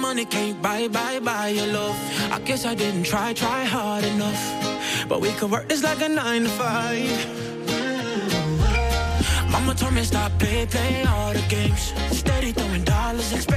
money can't buy your love. I guess I didn't try hard enough. But we could work this like a 9 to 5. Mama told me stop play all the games. Steady throwing dollars,